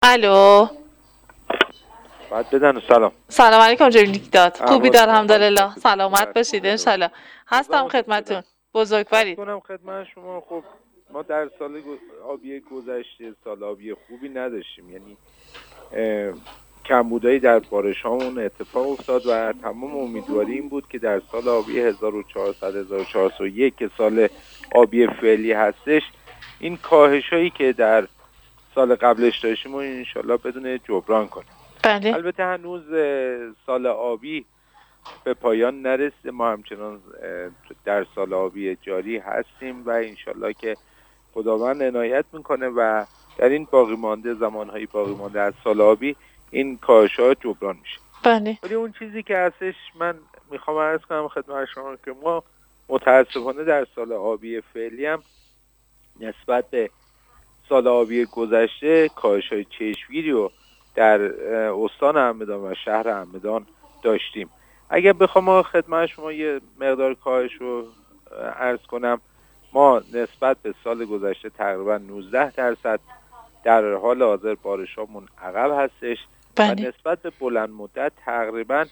الو. بعد بدن سلام. سلام علیکم جناب داد. خوبی در الحمدلله. سلامت بله. باشید انشالله. هستم خدمتتون. بزرگوارید. کنم خدمت شما. خب ما در سال آبی گذشته سال آبی خوبی نداشتیم، یعنی کمبودایی در بارش هامون اتفاق افتاد و تمام امیدواری این بود که در سال آبی 1401 که سال آبی فعلی هستش این کاهش هایی که در سال قبلش داشتیم و انشالله بدون جبران کنیم. بله. البته هنوز سال آبی به پایان نرسیده، ما همچنان در سال آبی جاری هستیم و انشالله که خداوند عنایت میکنه و در این باقی مانده زمانهای باقی مانده از سال آبی این کاهش‌ها جبران میشه. بله. ولی اون چیزی که هستش من میخوام عرض کنم خدمت شما که ما متاسفانه در سال آبی فعلی هم نسبت به سال آبی گذشته کاهش‌های چشمگیری رو در استان همدان و شهر همدان داشتیم. اگر بخوام خدمت شما یه مقدار کاهش رو عرض کنم، ما نسبت به سال گذشته تقریبا 19% در حال حاضر بارشامون عقب هستش. بله. و نسبت به بلند مدت تقریبا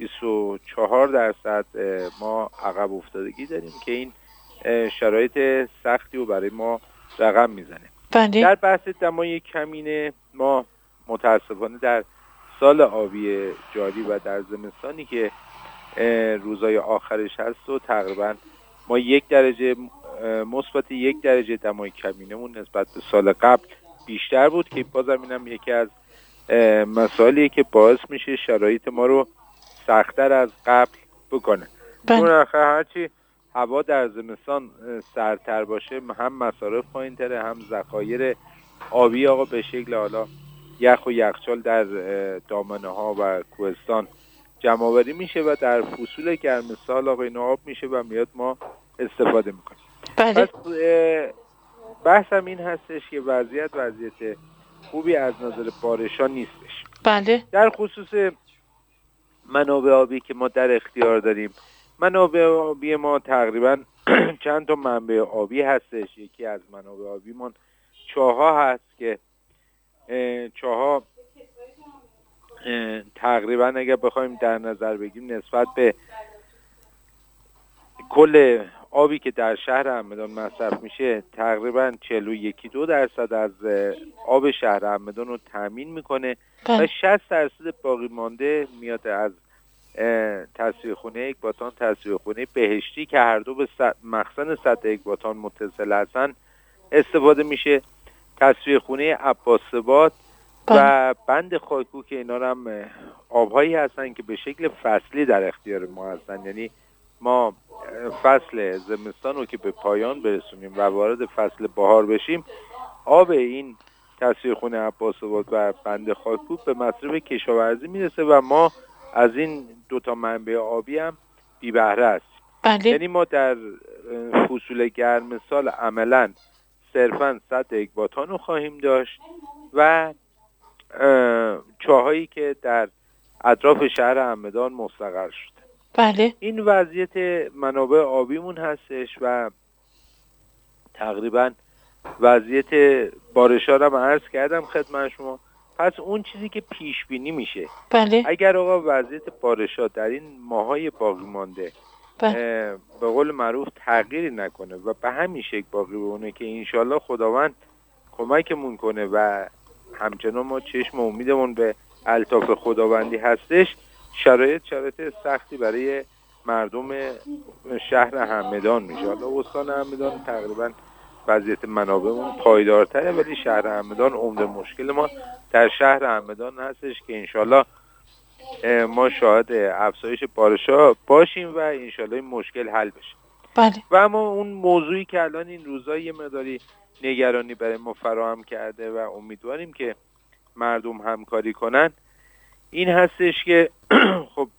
24% ما عقب افتادگی داریم که این شرایط سختی رو برای ما رقم میزنه. بله. در بحث دمای کمینه ما متاسفانه در سال آبی جاری و در زمستانی که روزای آخرش هست و تقریبا ما 1 درجه مثبت 1 درجه دمای کمینمون نسبت به سال قبل بیشتر بود که بازم اینم یکی از مسائلیه که باعث میشه شرایط ما رو سخت‌تر از قبل بکنه. چون هرچی هوا در زمستان سردتر باشه هم مصارف پایین‌تره، هم ذخایر آبی آقا به شکل حالا یخ و یخچال در دامنه ها و کوهستان جمع آوری میشه و در فصول گرم سال آقا این آب میشه و میاد ما استفاده میکنیم. بله. پس بحثم این هستش که وضعیت خوبی از نظر بارشا نیستش. بله. در خصوص منابع آبی که ما در اختیار داریم، منابع آبی ما تقریبا چند تا منبع آبی هستش. یکی از منابع آبیمون چاها هست که چاها تقریبا اگر بخوایم در نظر بگیریم نسبت به کل آبی که در شهر همدان مصرف میشه تقریبا 41.2% از آب شهر همدان رو تامین میکنه و 60% باقی مانده میاد از تصفیه‌خونه اکباتان، تصفیه‌خونه بهشتی که هر دو به مخزن سطح اکباتان متصل هستن استفاده میشه، تصفیه‌خونه عباس‌آباد و بند خاکو که اینا هم آبهایی هستن که به شکل فصلی در اختیار ما هستن. یعنی ما فصل زمستان رو که به پایان برسونیم و وارد فصل بهار بشیم، آب این تصفیه‌خونه عباس‌آباد و بند خاکو به مصرف کشاورزی میرسه و ما از این دوتا منبع آبی هم بی بهره هستیم. بله. یعنی ما در فصول گرم سال عملاً صرفاً سطح اکباتان رو خواهیم داشت و چاهایی که در اطراف شهر همدان مستقر شده. بله. این وضعیت منابع آبیمون هستش و تقریبا وضعیت بارش‌ها رو عرض کردم خدمت شما. پس اون چیزی که پیش بینی میشه، بله. اگر آقا وضعیت بارش‌ها در این ماهای باقی مانده به قول معروف تغییری نکنه و به همین شکل باقی بمونه که انشالله خداوند کمکمون کنه و همچنان ما چشم امیدمون به الطاف خداوندی هستش، شرایط سختی برای مردم شهر همدان میشه. حالا استان همدان تقریبا وضعیت منابعمون پایدارتره، ولی شهر همدان عمده مشکل ما در شهر همدان هستش که انشالله ما شاهد افزایش بارش‌ها باشیم و انشالله این مشکل حل بشه. بله. و اما اون موضوعی که الان این روزا یه مقداری نگرانی برای ما فراهم کرده و امیدواریم که مردم همکاری کنن این هستش که خب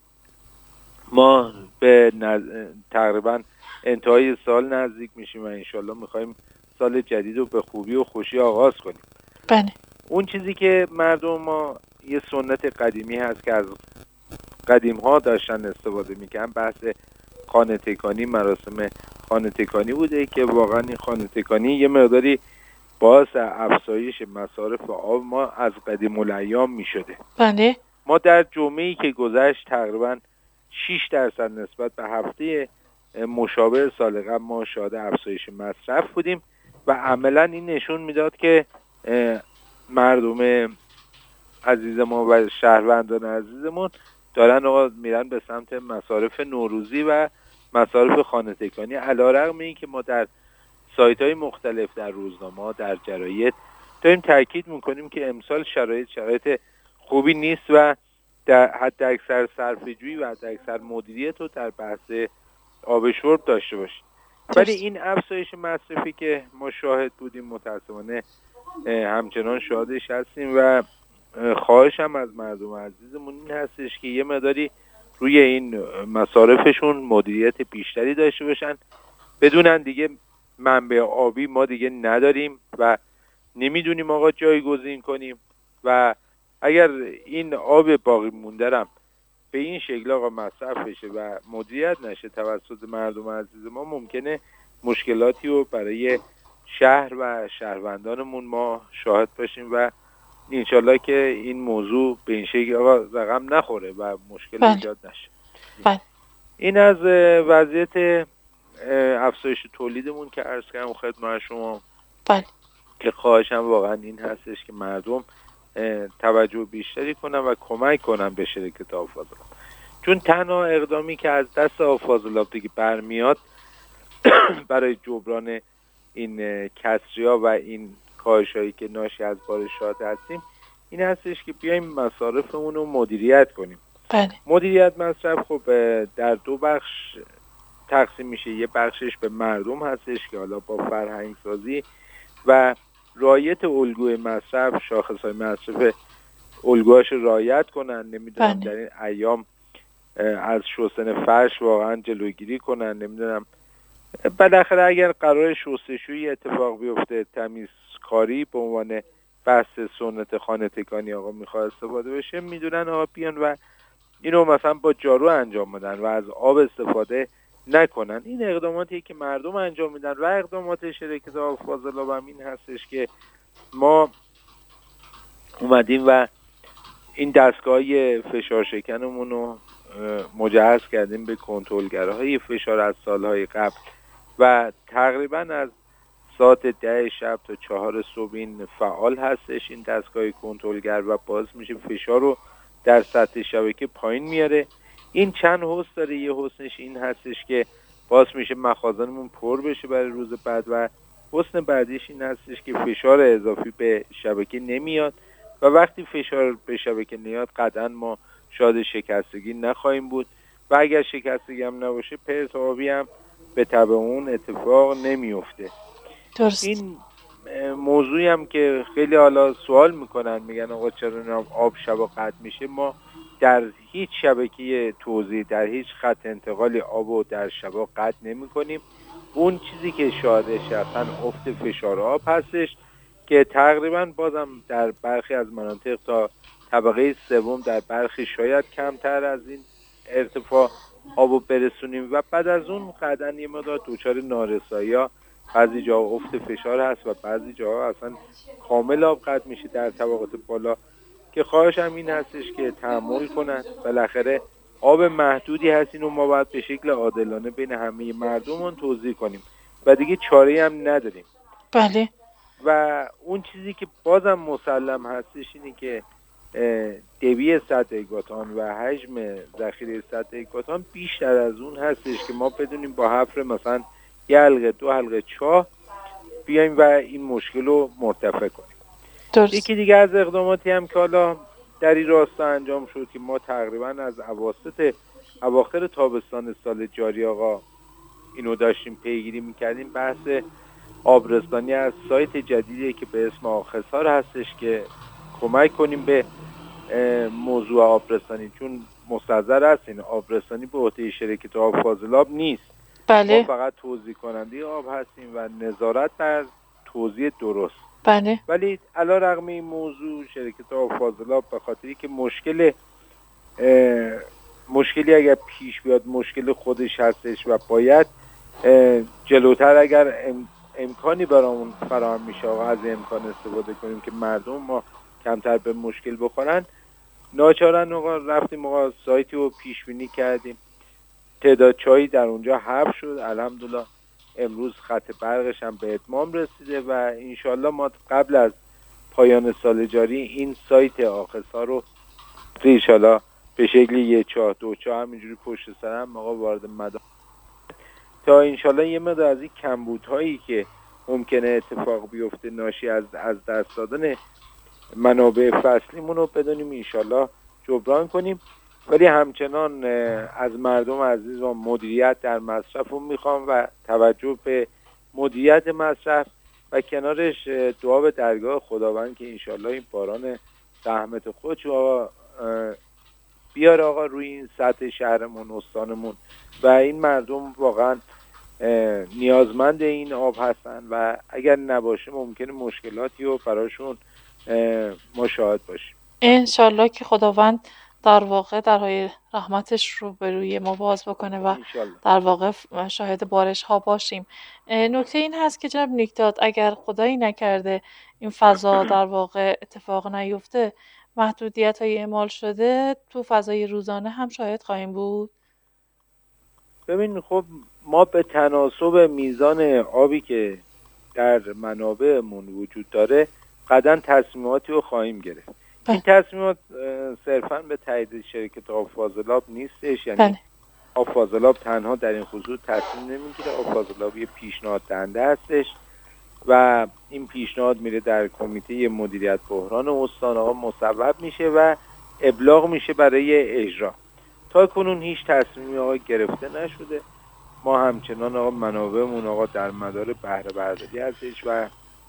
ما به تقریبا انتهای سال نزدیک میشیم و انشالله میخوایم سال جدید رو به خوبی و خوشی آغاز کنیم. بله. اون چیزی که مردم ما یه سنت قدیمی هست که از قدیم ها داشتن استفاده میکنن، بحث خانه تکانی، مراسم خانه تکانی بوده که واقعا این خانه تکانی یه مقداری باعث افزایش مصارف آب ما از قدیم الایام می شده. بله. ما در جمعه‌ای که گذشت تقریبا 6% نسبت به هفته مشابه سال قبل ما شاهد افزایش مصرف بودیم و عملا این نشون میداد که مردم عزیز ما و شهروندان عزیزمون دارن آقا میرن به سمت مصارف نوروزی و مصارف خانه تکانی، علیرغم این که ما در سایت‌های مختلف، در روزنامه‌ها، در جراید داریم تاکید میکنیم که امسال شرایط خوبی نیست و در حد اکثر صرفه‌جویی و حد اکثر مدیریت رو در بحث آب شرب داشته باشیم. ولی این افزایش مصرفی که ما شاهد بودیم متأسفانه همچنان شاهدش هستیم و خواهشم از مردم عزیزمون این هستش که یه مقداری روی این مصارفشون مدیریت بیشتری داشته باشن، بدونن دیگه منبع آبی ما دیگه نداریم و نمیدونیم آقا جایگزین کنیم و اگر این آب باقی موندرم به این شکل آقا مصرف بشه و مدیریت نشه توسط مردم عزیز ما، ممکنه مشکلاتی رو برای شهر و شهروندانمون ما شاهد باشیم و انشالله که این موضوع به این شکل آقا رقم نخوره و مشکل ایجاد نشه. این از وضعیت افزایش تولیدمون که عرض کردم خدمت شما. که خواهشم واقعا این هستش که مردم توجه بیشتری کنن و کمک کنن به شرکت آب فاضلاب، چون تنها اقدامی که از دست آب فاضلاب دیگه برمیاد برای جبران این کسری‌ها و این کاهش‌هایی که ناشی از بارشات هستیم این هستش که بیایم مصارفمون رو مدیریت کنیم. مدیریت مصرف خب در دو بخش تقسیم میشه. یه بخشش به مردم هستش که حالا با فرهنگ سازی و رعایت الگوی مصرف، شاخص‌های مصرف الگوهاش رعایت کنن، نمیدونم در این ایام از شستن فرش واقعا جلوگیری کنن، نمیدونم بالاخره اگر قرار شستشویی اتفاق بیفته تمیزکاری به عنوان بحث سنت خانه تکانی آقا میخواد استفاده بشه، میدونن آقا بیان و اینو مثلا با جارو انجام بدن و از آب استفاده نکنن. این اقداماتی که مردم انجام میدن و اقدامات شرکت آب فاضلاب هم این هستش که ما اومدیم و این دستگاه فشار شکنمون رو مجهز کردیم به کنترلگرهای فشار از سالهای قبل و تقریبا از ساعت 10 شب تا 4 صبح این فعال هستش این دستگاه کنترلگر و باعث میشه فشار رو در سطح شبکه پایین میاره. این چند حسن داره. یه حسنش این هستش که باعث میشه مخازنمون پر بشه برای روز بعد و حسن بعدیش این هستش که فشار اضافی به شبکه نمیاد و وقتی فشار به شبکه نیاد قطعا ما شاهد شکستگی نخواهیم بود و اگر شکستگی هم نباشه پرت آبی هم به تبع اون اتفاق نمیفته. این موضوعی هم که خیلی حالا سوال میکنن میگن آقا چرا آب شبا قطع میشه، ما در هیچ شبکه توزیع در هیچ خط انتقالی آبو در شبا قطع نمی کنیم. اون چیزی که شاهدش اصلا افت فشار آب هستش که تقریبا بازم در برخی از مناطق تا طبقه سوم، در برخی شاید کمتر از این ارتفاع آبو برسونیم و بعد از اون قطعا یه مقدار دوچار نارسایی ها، بعضی جا افت فشار هست و بعضی جا اصلا کامل آب قطع میشه در طبقات بالا که خواهش هم این هستش که تحمل کنن. بالاخره آب محدودی هست، اینو ما باید به شکل عادلانه بین همه مردمون توزیع کنیم و دیگه چاره‌ای هم نداریم. بله. و اون چیزی که بازم مسلم هستش اینه که دوی 100 اکواتان و حجم ذخیره 100 اکواتان بیشتر از اون هستش که ما بدونیم با حفر مثلا یه حلقه 2 حلقه چاه بیایم و این مشکل رو مرتفع کنیم. یکی دیگه از اقداماتی هم که حالا در این راستا انجام شد که ما تقریبا از اواخر تابستان سال جاری آقا اینو داشتیم پیگیری میکردیم، بحث آبرسانی از سایت جدیدی که به اسم آخسار هستش که کمک کنیم به موضوع آبرسانی، چون مستحضر هستین آبرسانی به عهده شرکت آب فاضلاب نیست. بله. ما فقط توزیع کننده آب هستیم و نظارت بر توزیع درست. بله. ولی علیرغم این موضوع شرکت آب فاضلاب به خاطری که مشکلی اگر پیش بیاد مشکل خودش هستش و باید جلوتر اگر امکانی برامون فراهم میشه آقا از امکان استفاده کنیم که مردم ما کمتر به مشکل بخورن، ناچارن آقا رفتیم آقا سایتی رو پیش بینی کردیم، تعداد چایی در اونجا حذف شد، الحمدلله امروز خط برقش هم به اتمام رسیده و انشالله ما قبل از پایان سال جاری این سایت آخسا رو انشالله به شکل 1 چاه 2 چاه همینجوری پشت سر هم آقا وارد مدار تا انشالله یه مقدار از این کمبودهایی که ممکنه اتفاق بیفته ناشی از دست دادن منابع فصلیمون رو بدونیم انشالله جبران کنیم. ولی همچنان از مردم عزیز و مدیریت در مصرف رو میخوام و توجه به مدیریت مصرف و کنارش دعا به درگاه خداوند که انشالله این باران رحمت خودش بیاره آقا روی این سطح شهرمون استانمون و این مردم واقعا نیازمند این آب هستن و اگر نباشه ممکنه مشکلاتی رو براشون ما شاهد باشیم. انشالله که خداوند در واقع درهای رحمتش رو به روی ما باز بکنه و در واقع شاهد بارش ها باشیم. نکته این هست که جناب نیکداد اگر خدایی نکرده این فضا در واقع اتفاق نیفته، محدودیت های اعمال شده تو فضای روزانه هم شاهد خواهیم بود. ببین خب ما به تناسب میزان آبی که در منابعمون وجود داره قطعاً تصمیماتی رو خواهیم گرفت. این تصمیمات صرفاً به تایید شرکت آب فاضلاب نیستش، یعنی آب فاضلاب تنها در این خصوص تصمیم نمیگیره، آب فاضلاب یه پیشنهاد دهنده هستش و این پیشنهاد میره در کمیته مدیریت بحران استان آقا مصوب میشه و ابلاغ میشه برای اجرا. تا کنون هیچ تصمیمی آقا گرفته نشده. ما همچنان آقا منابعمون آقا در مدار بهره برداری هستش و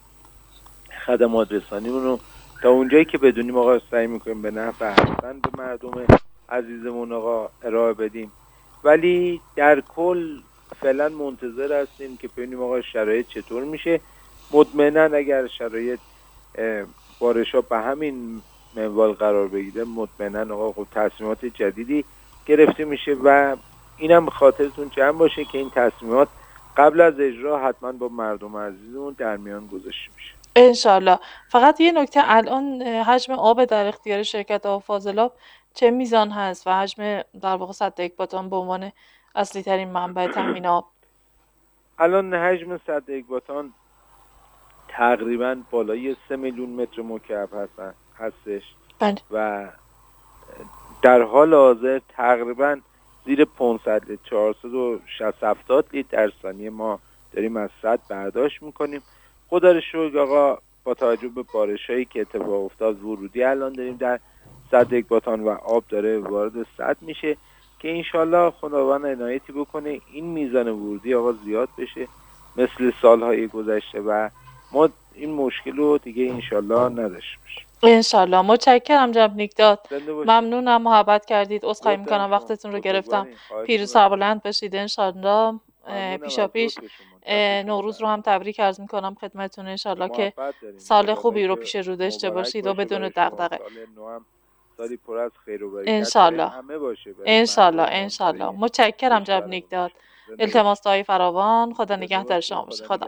خدمات رسانیمون رو تا اونجایی که بدونیم آقا سعی میکنیم به نفع احسن به مردم عزیزمون آقا ارائه بدیم، ولی در کل فعلا منتظر هستیم که ببینیم آقا شرایط چطور میشه. مطمئنا اگر شرایط بارش ها به همین منوال قرار بگیره مطمئنا آقا خب تصمیمات جدیدی گرفته میشه و اینم خاطرتون جمع باشه که این تصمیمات قبل از اجرا حتما با مردم عزیزمون در میان گذاشته میشه انشالله. فقط یه نکته، الان حجم آب در اختیار شرکت آب فاضلاب چه میزان هست و حجم در واقع سد اکباتان به عنوان اصلی ترین منبع تامین آب؟ الان حجم سد اکباتان تقریبا بالای 3 میلیون متر مکعب هستش و در حال حاضر تقریبا زیر 500 لیتر 460 لیتر در ثانیه ما داریم از سد برداشت میکنیم. خدا رو شکر آقا با توجه به بارشایی که اتفاق افتاد ورودی الان داریم در سد اکباتان و آب داره وارد سد میشه که انشالله خداوند عنایتی بکنه این میزان ورودی آقا زیاد بشه مثل سالهای گذشته و ما این مشکل رو دیگه انشالله نداشته باشیم. انشالله. متشکرم جناب نیکداد، ممنونم محبت کردید. عذرخواهی میکنم وقتتون رو گرفتم. پیروز سربلند باشید انشالله. پیشا پیش نوروز رو هم تبریک عرض میکنم خدمتتون، انشالله که سال خوبی رو پیش رو داشته باشید و بدون دغدغه. سالی پر از خیر و برکت انشالله. همه باشه. انشالله. متشکرم جناب نیکداد. التماس دعای فراوان. خدا نگهدار شما باشه. خدا